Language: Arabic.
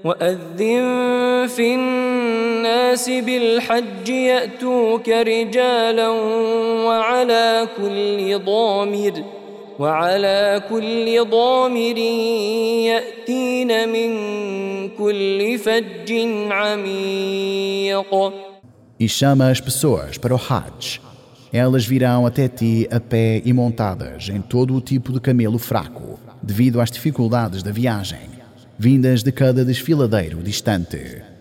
وأذن في الناس بالحج يأتوك رجالا وعلى كل ضامر يأتين من كل فج عميق. E chama as pessoas para o Hajj. Elas virão até ti a pé e montadas em todo o tipo de camelo fraco, devido às dificuldades da viagem, vindas de cada desfiladeiro distante.